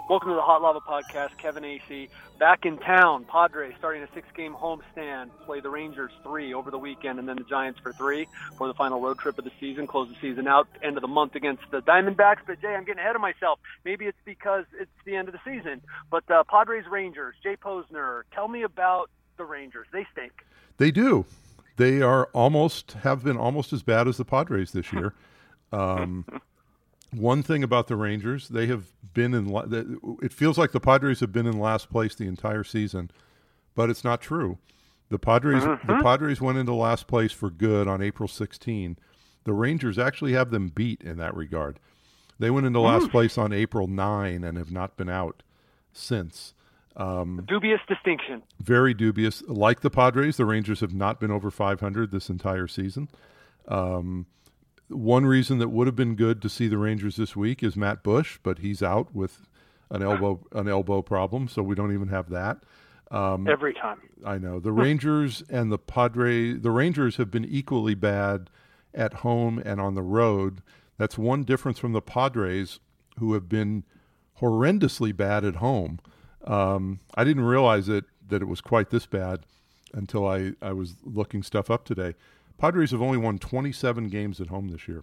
Welcome to the Hot Lava Podcast. Kevin Acee back in town. Padres starting a 6-game homestand. Play the Rangers 3 over the weekend, and then the Giants for 3 for the final road trip of the season. Close the season out end of the month against the Diamondbacks. But Jay, I'm getting ahead of myself. Maybe it's because it's the end of the season. But Padres Rangers. Jay Posner, tell me about the Rangers. They stink. They do. They have been almost as bad as the Padres this year. One thing about the Rangers, they have been it feels like the Padres have been in last place the entire season, but it's not true. The Padres went into last place for good on April 16. The Rangers actually have them beat in that regard. They went into last place on April 9 and have not been out since. Dubious distinction. Very dubious. Like the Padres, the Rangers have not been over 500 this entire season. One reason that would have been good to see the Rangers this week is Matt Bush, but he's out with an elbow problem, so we don't even have that. Every time. I know. The Rangers and the Padres, the Rangers have been equally bad at home and on the road. That's one difference from the Padres, who have been horrendously bad at home. I didn't realize that it was quite this bad until I was looking stuff up today. Padres have only won 27 games at home this year.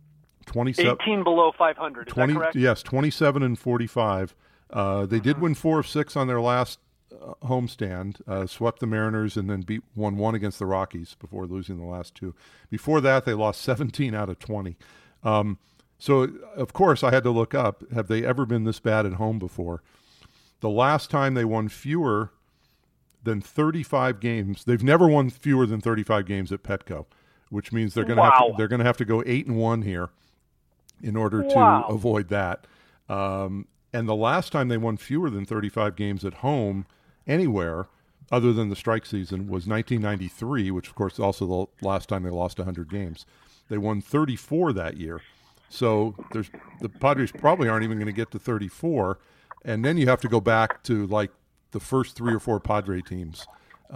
18 below 500, is that correct? Yes, 27 and 45. They did win 4 of 6 on their last homestand, swept the Mariners, and then won 1 against the Rockies before losing the last 2. Before that, they lost 17 out of 20. So, of course, I had to look up, have they ever been this bad at home before? The last time they won fewer than 35 games. They've never won fewer than 35 games at Petco, which means they're going to have to go 8-1 here in order to avoid that. And the last time they won fewer than 35 games at home anywhere other than the strike season was 1993, which of course is also the last time they lost 100 games. They won 34 that year. So the Padres probably aren't even going to get to 34, and then you have to go back to like the first 3 or 4 Padre teams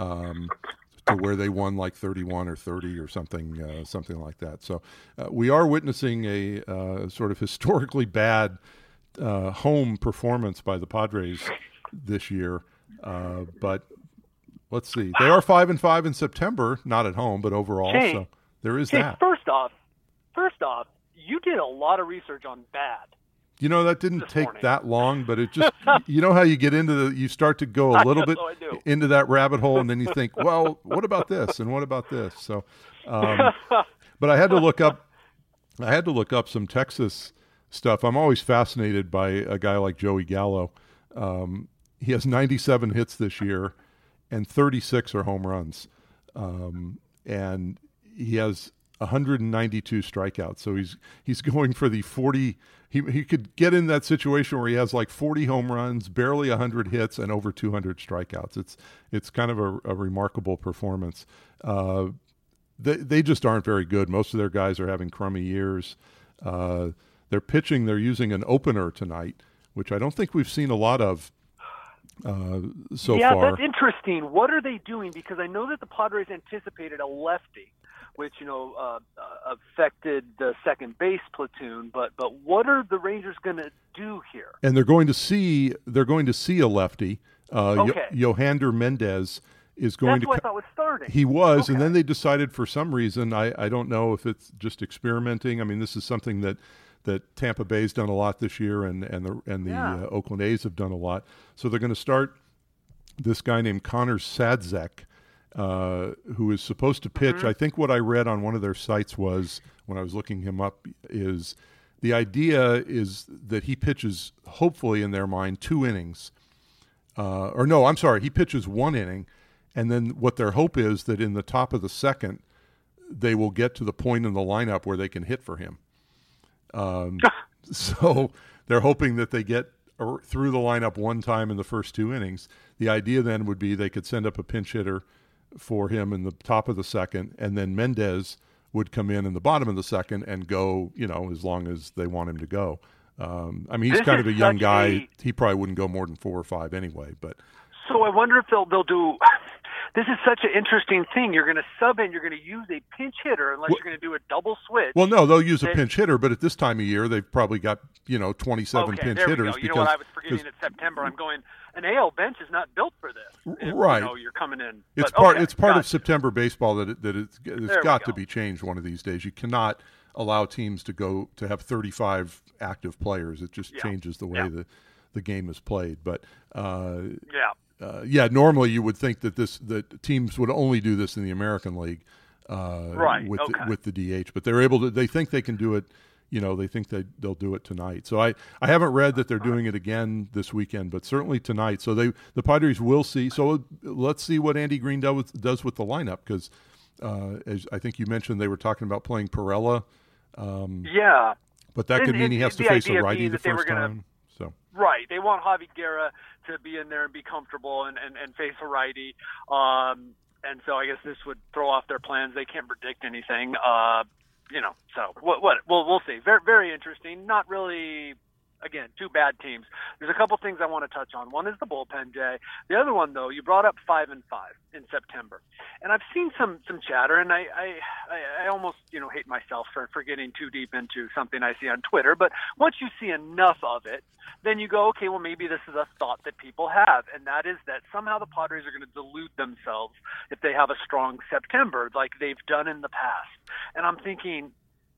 to where they won like 31 or 30 or something like that. So we are witnessing a sort of historically bad home performance by the Padres this year. But let's see. They are 5-5 in September, not at home, but overall. Shane, so there is that. First off, you did a lot of research on bad. You know, that didn't take that long, but it just, you know how you get you start to go a little bit into that rabbit hole, and then you think, well, what about this? And what about this? So, but I had to look up some Texas stuff. I'm always fascinated by a guy like Joey Gallo. He has 97 hits this year, and 36 are home runs. And he has 192 strikeouts. So he's going for the 40. He could get in that situation where he has like 40 home runs, barely 100 hits, and over 200 strikeouts. It's kind of a remarkable performance. They just aren't very good. Most of their guys are having crummy years. They're pitching. They're using an opener tonight, which I don't think we've seen a lot of so far. Yeah, that's interesting. What are they doing? Because I know that the Padres anticipated a lefty, which affected the second base platoon. But what are the Rangers going to do here? And they're going to see a lefty. Yohander Mendez is going That's to. That's what I thought was starting. He was, and then they decided for some reason. I don't know if it's just experimenting. I mean, this is something that Tampa Bay's done a lot this year, and the Oakland A's have done a lot. So they're going to start this guy named Connor Sadzek, who is supposed to pitch. I think what I read on one of their sites was, when I was looking him up, is the idea is that he pitches, hopefully in their mind, 2 innings. He pitches 1 inning, and then what their hope is that in the top of the second, they will get to the point in the lineup where they can hit for him. So they're hoping that they get through the lineup one time in the first 2 innings. The idea then would be they could send up a pinch hitter for him in the top of the second, and then Mendez would come in the bottom of the second and go, as long as they want him to go. He's kind of a young guy. He probably wouldn't go more than 4 or 5 anyway. But so I wonder if they'll do. this is such an interesting thing. You're going to sub in, you're going to use a pinch hitter unless you're going to do a double switch. Well, no, they'll use a pinch hitter, but at this time of year, they've probably got 27 pinch hitters. You know what I was forgetting in September? I'm going. An AL bench is not built for this. Right. You're coming in. It's part of September baseball that it's got to be changed one of these days. You cannot allow teams to have 35 active players. It just changes the way the game is played. But normally you would think that teams would only do this in the American League, with the DH. But they're able to. They think they can do it. They think they'll do it tonight. So I haven't read that they're doing it again this weekend, but certainly tonight. So the Padres will see. So let's see what Andy Green does with the lineup, because as I think you mentioned, they were talking about playing Pirela. But that could mean he has to face a righty the first time. So right, they want Javi Guerra to be in there and be comfortable and face a righty. And so I guess this would throw off their plans. They can't predict anything. So we'll see. Very, very interesting. Not really, again, two bad teams. There's a couple things I want to touch on. One is the bullpen, Jay. The other one, though, you brought up 5-5 in September, and I've seen some chatter, and I almost hate myself for getting too deep into something I see on Twitter. But once you see enough of it, then you go, okay, well, maybe this is a thought that people have, and that is that somehow the Padres are going to delude themselves if they have a strong September like they've done in the past. And I'm thinking,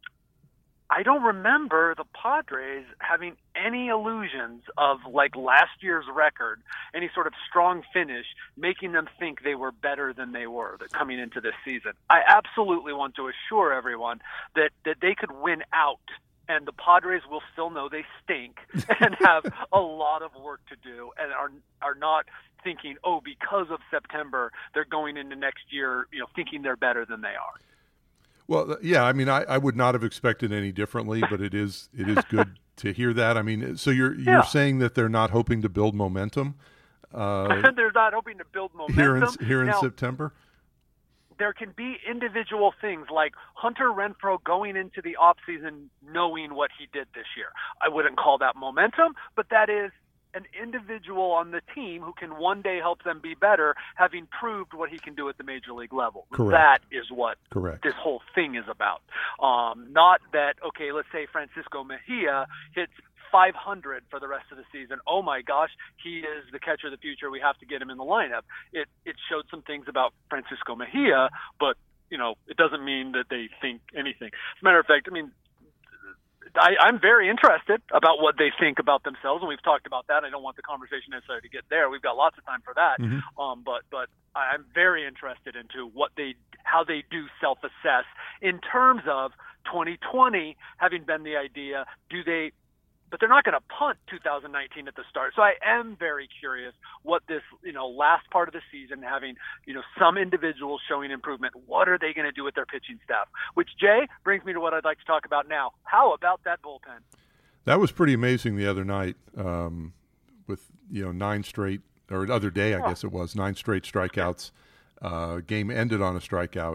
I don't remember the Padres having any illusions of like last year's record, any sort of strong finish, making them think they were better than they were coming into this season. I absolutely want to assure everyone that they could win out, and the Padres will still know they stink and have a lot of work to do, and are not thinking, because of September, they're going into next year, thinking they're better than they are. Well, yeah, I mean, I would not have expected any differently, but it is good to hear that. I mean, so you're saying that they're not hoping to build momentum? They're not hoping to build momentum here in September? There can be individual things like Hunter Renfroe going into the offseason knowing what he did this year. I wouldn't call that momentum, but that is an individual on the team who can one day help them be better, having proved what he can do at the major league level. Correct. That is what this whole thing is about. Not that, let's say Francisco Mejia hits 500 for the rest of the season. Oh my gosh, he is the catcher of the future. We have to get him in the lineup. It showed some things about Francisco Mejia, but it doesn't mean that they think anything. As a matter of fact, I mean, I'm very interested about what they think about themselves, and we've talked about that. I don't want the conversation necessarily to get there. We've got lots of time for that. Mm-hmm. But I'm very interested into how they do self-assess in terms of 2020 having been the idea. But they're not going to punt 2019 at the start. So I am very curious what this, last part of the season, having, some individuals showing improvement, what are they going to do with their pitching staff? Which, Jay, brings me to what I'd like to talk about now. How about that bullpen? That was pretty amazing the other night with, 9 straight, or the other day, I guess it was, 9 straight strikeouts. Game ended on a strikeout.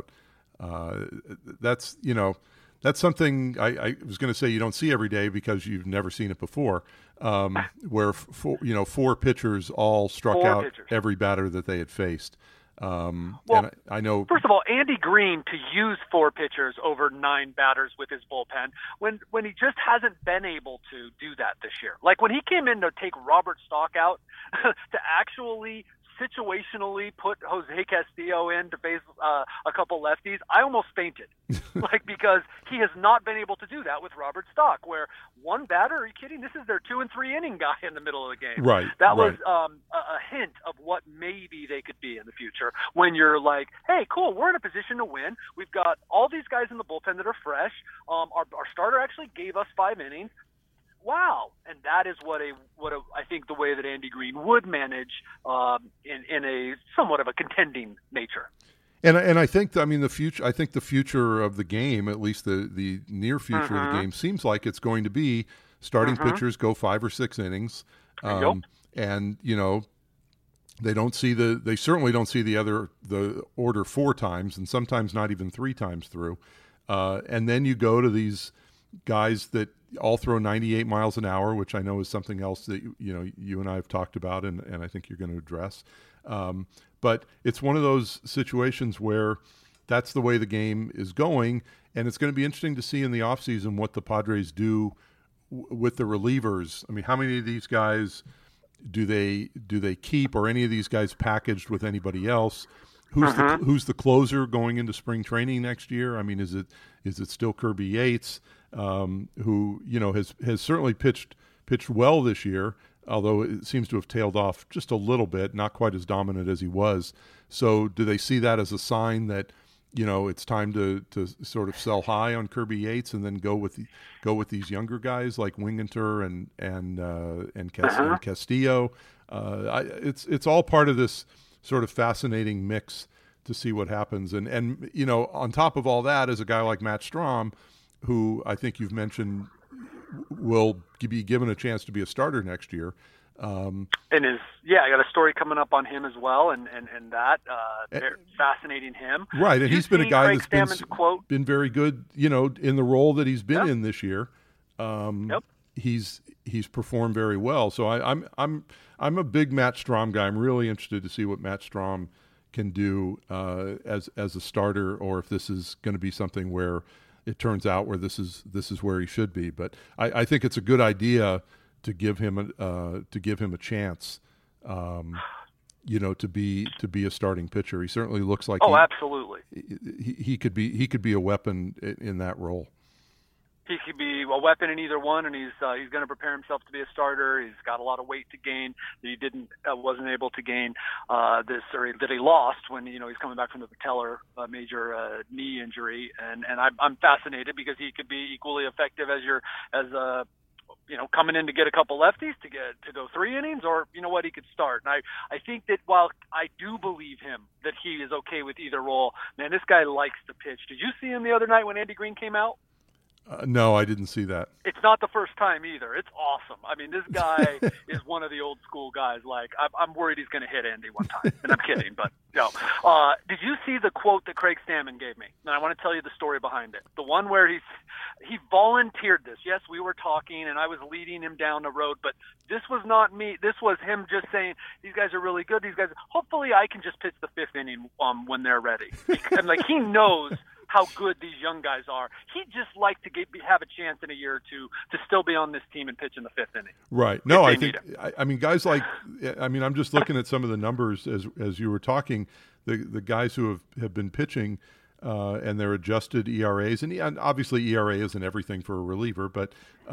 That's something I was going to say you don't see every day because you've never seen it before, where 4 pitchers all struck out every batter that they had faced. And I know. First of all, Andy Green to use 4 pitchers over 9 batters with his bullpen when he just hasn't been able to do that this year. Like when he came in to take Robert Stock out to actually situationally put Jose Castillo in to face a couple lefties, I almost fainted. Because he has not been able to do that with Robert Stock, where one batter, are you kidding? This is their 2 and 3 inning guy in the middle of the game. Right. That was a hint of what maybe they could be in the future when you're like, hey, cool, we're in a position to win. We've got all these guys in the bullpen that are fresh. Our starter actually gave us 5 innings. Wow, and that is what I think the way that Andy Green would manage in a somewhat of a contending nature. And I think the future. I think the future of the game, at least the near future of the game, seems like it's going to be starting pitchers go 5 or 6 innings, and they certainly don't see the order 4 times, and sometimes not even 3 times through, and then you go to these guys that all throw 98 miles an hour, which I know is something else that you and I have talked about, and I think you're going to address. But it's one of those situations where that's the way the game is going, and it's going to be interesting to see in the offseason what the Padres do with the relievers. I mean, how many of these guys do they keep, or any of these guys packaged with anybody else? Who's the closer going into spring training next year? I mean, is it still Kirby Yates, who has certainly pitched well this year, although it seems to have tailed off just a little bit, not quite as dominant as he was. So do they see that as a sign that it's time to sort of sell high on Kirby Yates and then go with these younger guys like Winginter and Castillo? It's all part of this sort of fascinating mix to see what happens. And on top of all that is a guy like Matt Strahm, who I think you've mentioned will be given a chance to be a starter next year. I got a story coming up on him as well, and that fascinating him. Right, and he's been a guy that's been very good, in the role that he's been in this year. He's performed very well. So I'm a big Matt Strahm guy. I'm really interested to see what Matt Strahm can do as a starter, or if this is going to be something where it turns out where this is where he should be. But I think it's a good idea to give him a chance, to be a starting pitcher. He certainly looks like absolutely he could be a weapon in that role. He could be a weapon in either one, and he's going to prepare himself to be a starter. He's got a lot of weight to gain that he wasn't able to gain that he lost when he's coming back from the patellar major knee injury, and I'm fascinated because he could be equally effective as coming in to get a couple lefties to go 3 innings, or he could start. And I think that while I do believe him that he is okay with either role, man, this guy likes to pitch. Did you see him the other night when Andy Green came out? No, I didn't see that. It's not the first time either. It's awesome. I mean, this guy is one of the old school guys. Like, I'm worried he's going to hit Andy one time, and I'm kidding, but no. Did you see the quote that Craig Stammen gave me? And I want to tell you the story behind it. The one where he volunteered this. Yes, we were talking, and I was leading him down the road, but this was not me. This was him just saying, these guys are really good. These guys, hopefully I can just pitch the 5th inning when they're ready. And he knows how good these young guys are. He'd just like to have a chance in a year or two to still be on this team and pitch in the 5th inning. Right. No, I think, guys I'm just looking at some of the numbers as you were talking, the guys who have been pitching and their adjusted ERAs, and obviously ERA isn't everything for a reliever, but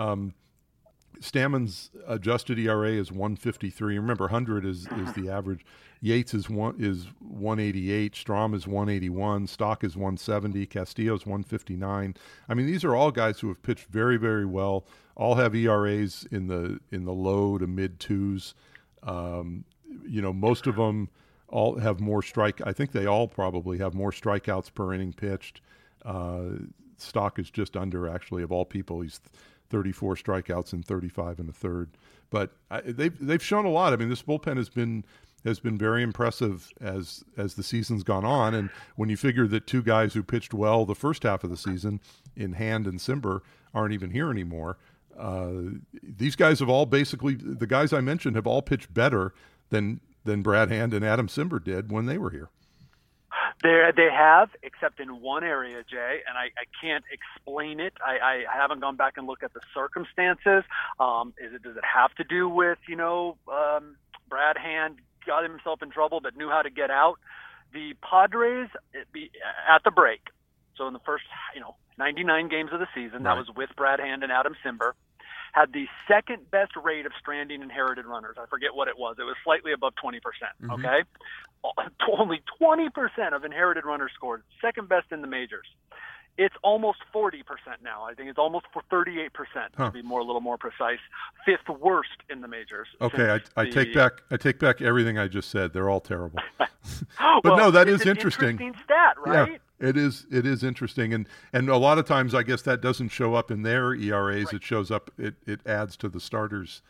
Stammen's adjusted ERA is 1.53. Remember, 100 is the average. Yates is 188. Strahm is 181. Stock is 170. Castillo is 159. I mean, these are all guys who have pitched very, very well. All have ERAs in the low to mid 2s. Most of them all have more I think they all probably have more strikeouts per inning pitched. Stock is just under, actually, of all people. He's 34 strikeouts and 35 and a third. But they've shown a lot. I mean, this bullpen has been very impressive as the season's gone on. And when you figure that 2 guys who pitched well the first half of the season, in Hand and Simber, aren't even here anymore, these guys have all basically, the guys I mentioned, have all pitched better than Brad Hand and Adam Simber did when they were here. They have, except in one area, Jay, and I can't explain it. I haven't gone back and looked at the circumstances. Does it have to do with, Brad Hand got himself in trouble but knew how to get out? The Padres, at the break, so in the first 99 games of the season, right, that was with Brad Hand and Adam Simber, had the second best rate of stranding inherited runners. I forget what it was. It was slightly above 20%, okay? Only 20% of inherited runners scored, second best in the majors. It's almost 40% now. I think it's almost 38%, to be a little more precise. 5th worst in the majors. Okay, I take back everything I just said. They're all terrible. But no, that is interesting. Interesting stat, right? Yeah, it is interesting, and a lot of times I guess that doesn't show up in their ERAs. Right. It shows up. It adds to the starters'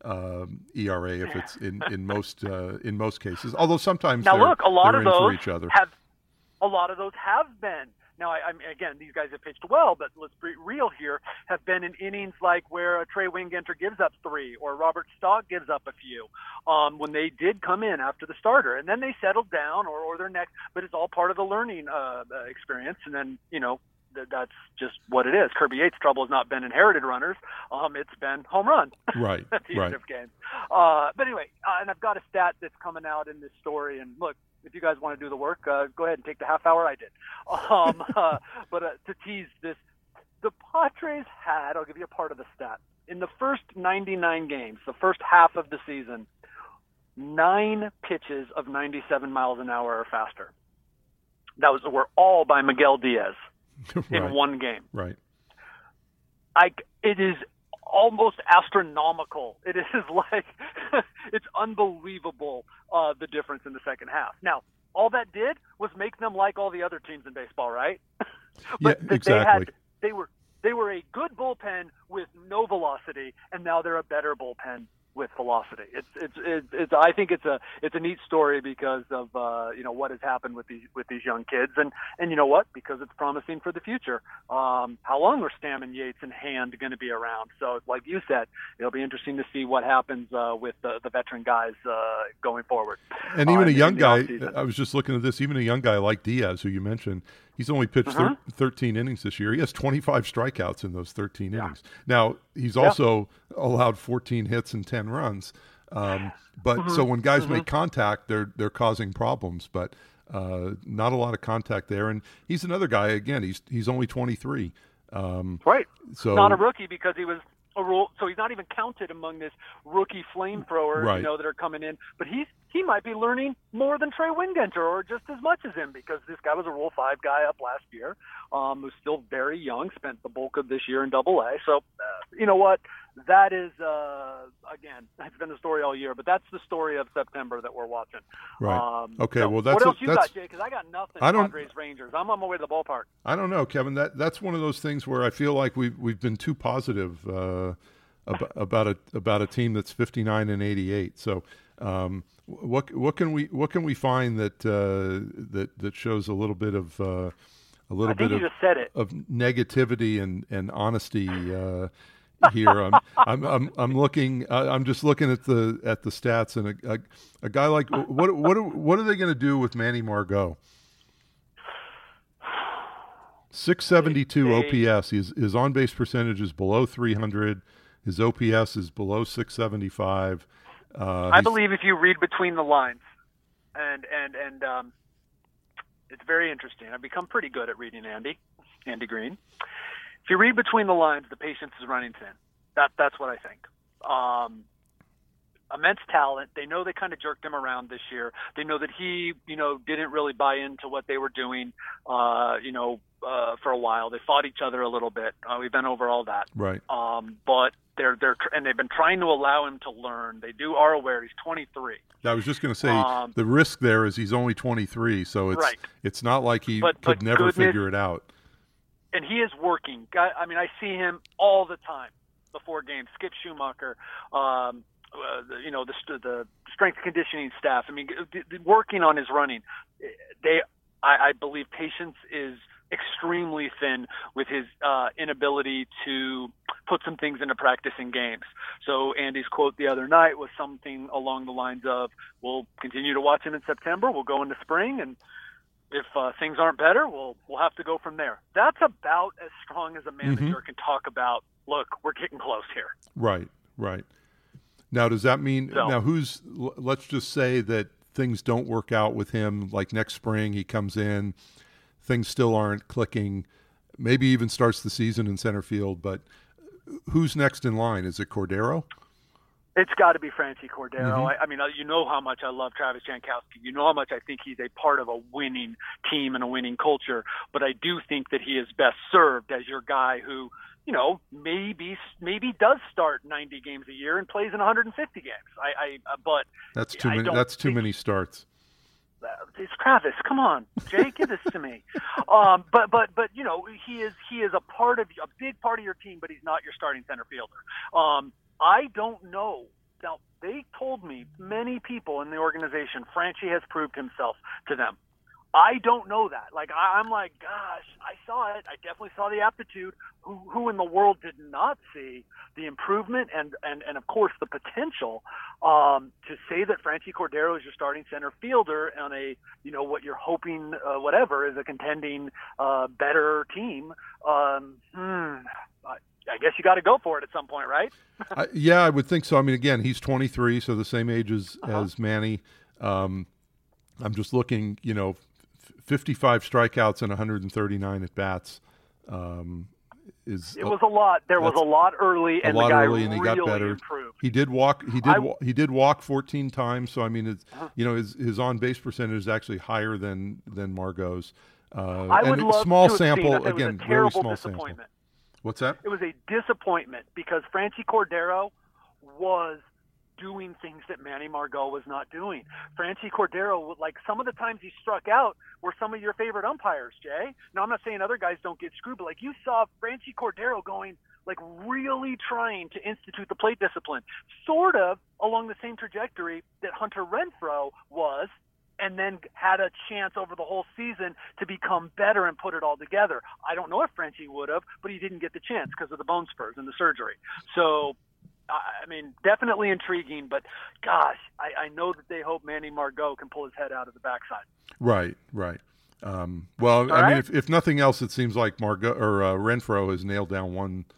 ERA if it's in most cases. Although sometimes now look, a lot of those for each other. A lot of those have been Now, again, these guys have pitched well, but let's be real here, have been in innings like where Trey Wingenter gives up 3 or Robert Stock gives up a few when they did come in after the starter. And then they settled down or they're next, but it's all part of the learning experience. And then, that's just what it is. Kirby Yates' trouble has not been inherited runners. It's been home run right, at the end of games. But anyway, and I've got a stat that's coming out in this story. And look, if you guys want to do the work, go ahead and take the half hour I did. But to tease this, the Padres had, I'll give you a part of the stat, in the first 99 games, the first half of the season, 9 pitches of 97 miles an hour or faster. Were all by Miguel Diaz. Right. In one game. Right. It is almost astronomical. It is like, it's unbelievable, the difference in the second half. Now, all that did was make them like all the other teams in baseball, right? But yeah, exactly. They were a good bullpen with no velocity, and now they're a better bullpen with velocity. It's I think it's a neat story because of what has happened with these young kids, and you know what, because it's promising for the future. How long are Stammen, Yates, and Hand going to be around? So like you said, it'll be interesting to see what happens with the veteran guys going forward. And even a young guy, I was just looking at this, even a young guy like Diaz, who you mentioned, he's only pitched 13 innings this year. He has 25 strikeouts in those 13 innings. Now, he's also allowed 14 hits and 10 runs. But so when guys make contact, they're causing problems. But not a lot of contact there. And he's another guy, again, he's only 23. Right. So not a rookie because he was a rule. So he's not even counted among this rookie flamethrowers, right. That are coming in. But he might be learning more than Trey Wingenter or just as much as him because this guy was a Rule 5 guy up last year, who's still very young, spent the bulk of this year in Double-A. So, you know what? That is, again, it's been the story all year, but that's the story of September that we're watching. Right. Okay, so well, that's... What else you got, Jay? Because I got nothing. Padres, Rangers. I'm on my way to the ballpark. I don't know, Kevin. That's one of those things where I feel like we've been too positive about a team that's 59 and 88. So, what can we find that shows a little bit of of negativity and honesty here? I'm looking. I'm just looking at the stats, and a guy like what are they going to do with Manny Margot? 672 OPS. His on base percentage is below 300. His OPS is below 675. I believe if you read between the lines, and it's very interesting. I've become pretty good at reading Andy Green. If you read between the lines, the patience is running thin. That's what I think. Immense talent. They know they kind of jerked him around this year. They know that he, didn't really buy into what they were doing, for a while. They fought each other a little bit. We've been over all that. Right. But they've been trying to allow him to learn. They are aware he's 23. I was just going to say the risk there is he's only 23, so it's not like he could never figure it out. And he is working. I mean, I see him all the time before games. Skip Schumacher, the strength conditioning staff. I mean, working on his running. I believe patience is extremely thin with his inability to put some things into practice in games. So Andy's quote the other night was something along the lines of, we'll continue to watch him in September, we'll go into spring, and if things aren't better, we'll have to go from there. That's about as strong as a manager can talk about, look, we're getting close here. Right. Now, does that mean, let's just say that things don't work out with him, like next spring he comes in, things still aren't clicking, maybe even starts the season in center field, but who's next in line? Is it Cordero? It's got to be Francie Cordero. I mean, you know how much I love Travis Jankowski. You know how much I think he's a part of a winning team and a winning culture. But I do think that he is best served as your guy who, maybe does start 90 games a year and plays in 150 games. But that's too many. That's too many starts. It's Travis. Come on, Jay, give this to me. But he is a big part of your team, but he's not your starting center fielder. I don't know. Now, they told me, many people in the organization, Franchi has proved himself to them. I don't know that. Like, I'm like, gosh, I saw it. I definitely saw the aptitude. Who in the world did not see the improvement and of course, the potential to say that Franchy Cordero is your starting center fielder on a, what you're hoping, whatever, is a contending better team. I guess you got to go for it at some point, right? Yeah, I would think so. I mean, again, he's 23, so the same age as Manny. I'm just looking, 55 strikeouts and 139 at bats. It was a lot. There was a lot early, and the guy early, and he got better. Improved. He did walk. He did walk 14 times. So I mean, it's, his on base percentage is actually higher than Margot's. I would love small to have sample seen it. It again. Was a very terrible small disappointment. sample. What's that? It was a disappointment because Franchy Cordero was doing things that Manny Margot was not doing. Franchy Cordero, like some of the times he struck out, were some of your favorite umpires, Jay. Now, I'm not saying other guys don't get screwed, but like you saw Franchy Cordero going, like really trying to institute the plate discipline, sort of along the same trajectory that Hunter Renfroe was, and then had a chance over the whole season to become better and put it all together. I don't know if Frenchie would have, but he didn't get the chance because of the bone spurs and the surgery. So, I mean, definitely intriguing, but gosh, I know that they hope Manny Margot can pull his head out of the backside. Right. Well, I mean, if nothing else, it seems like Margot or Renfroe has nailed down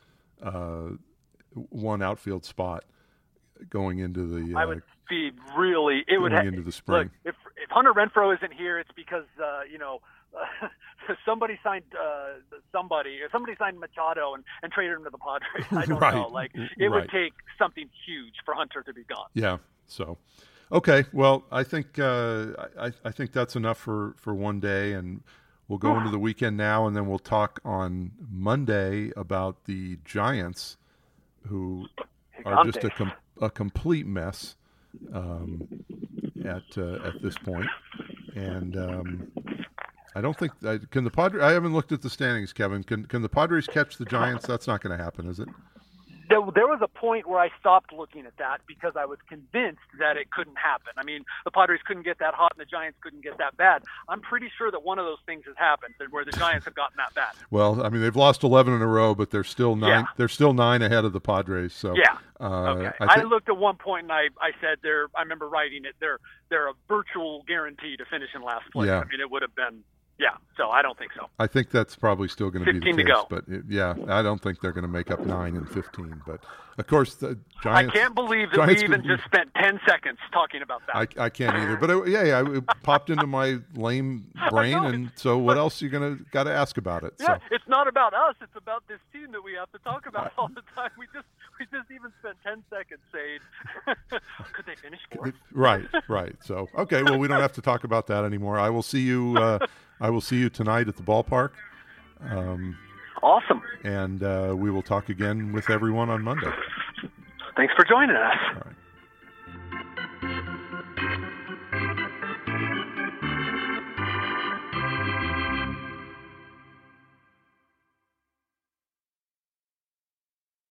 one outfield spot going into the. I would be really. It would into the spring. Look, if Hunter Renfroe isn't here, it's because somebody signed somebody signed Machado and traded him to the Padres. I don't know. Like it would take something huge for Hunter to be gone. Yeah. So, okay. Well, I think I think that's enough for one day, and we'll go into the weekend now, and then we'll talk on Monday about the Giants, who are just a complete mess at this point. And I don't think can the Padres. I haven't looked at the standings, Kevin. Can the Padres catch the Giants? That's not going to happen, is it? There was a point where I stopped looking at that because I was convinced that it couldn't happen. I mean, the Padres couldn't get that hot and the Giants couldn't get that bad. I'm pretty sure that one of those things has happened where the Giants have gotten that bad. Well, I mean, they've lost 11 in a row, but they're still 9. Yeah. They're still 9 ahead of the Padres. So yeah. Okay. I looked at one point and I said I remember writing it. They're a virtual guarantee to finish in last place. Yeah. I mean, it would have been. Yeah, so I don't think so. I think that's probably still going to be the case. 15 to go. But I don't think they're going to make up 9 and 15. But of course, the Giants. I can't believe that we even just spent 10 seconds talking about that. I can't either. But it popped into my lame brain, and so what else you got to ask about it? Yeah, so. It's not about us. It's about this team that we have to talk about all the time. We just even spent 10 seconds saying, could they finish fourth? Right. So okay, well, we don't have to talk about that anymore. I will see you. I will see you tonight at the ballpark. Awesome. And we will talk again with everyone on Monday. Thanks for joining us. All right.